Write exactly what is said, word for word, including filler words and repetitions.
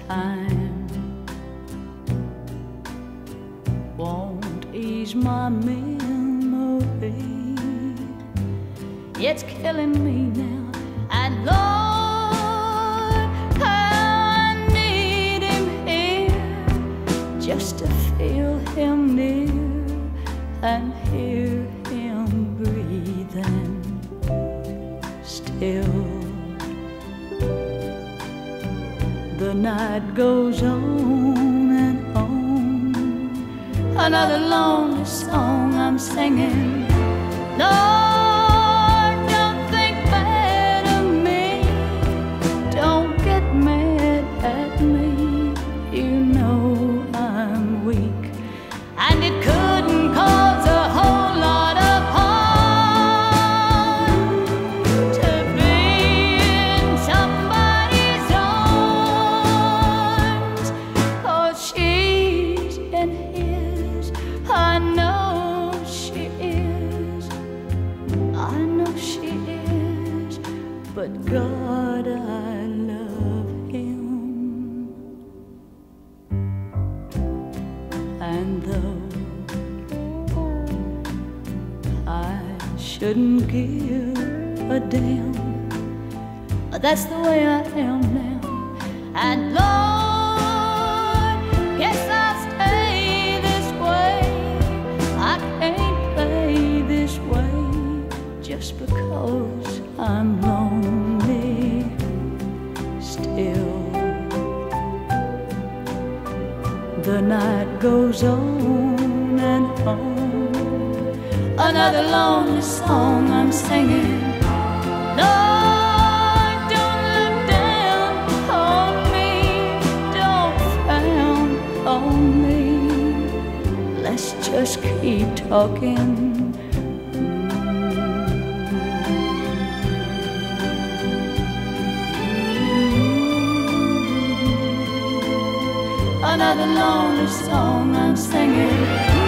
time won't ease my memory. It's killing me now, and Lord, I need him here just to feel him near and hear him breathing still. The night goes on and on, another lonely song I'm singing. Lord, don't think bad of me, don't get mad at me. You know I'm weak, and it couldn't cause a whole lot of harm to be in somebody's arms. Oh, she's in his, I know she is, I know she is, but God, I love him. And though I shouldn't give a damn, that's the way I am now. And Lord, guess I'll stay this way. I can't play this way just because I'm lonely still. The night goes on and on, another lonely song I'm singing. Lord, don't look down on me, don't frown on me. Let's just keep talking. Another lonely song I'm singing.